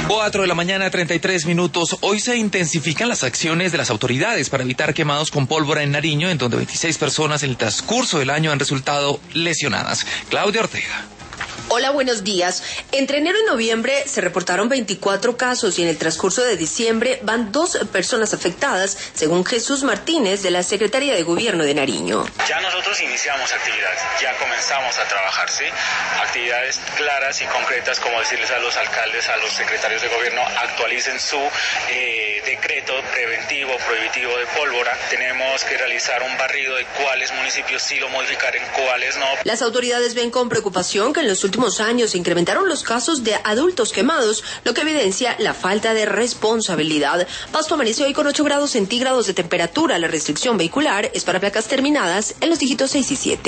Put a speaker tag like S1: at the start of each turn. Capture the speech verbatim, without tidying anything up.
S1: Cuatro de la mañana, treinta y tres minutos. Hoy se intensifican las acciones de las autoridades para evitar quemados con pólvora en Nariño, en donde veintiséis personas en el transcurso del año han resultado lesionadas. Claudia Ortega.
S2: Hola, buenos días. Entre enero y noviembre se reportaron veinticuatro casos y en el transcurso de diciembre van dos personas afectadas, según Jesús Martínez de la Secretaría de Gobierno de Nariño.
S3: Ya nosotros iniciamos actividades, ya comenzamos a trabajar, ¿sí? Actividades claras y concretas, como decirles a los alcaldes, a los secretarios de gobierno, actualicen su eh, decreto preventivo, prohibitivo de pólvora. Tenemos que realizar un barrido de cuáles municipios sí lo modificar, en cuáles no.
S2: Las autoridades ven con preocupación que en los últimos años se incrementaron los casos de adultos quemados, lo que evidencia la falta de responsabilidad. Pasto amaneció hoy con ocho grados centígrados de temperatura. La restricción vehicular es para placas terminadas en los dígitos seis y siete.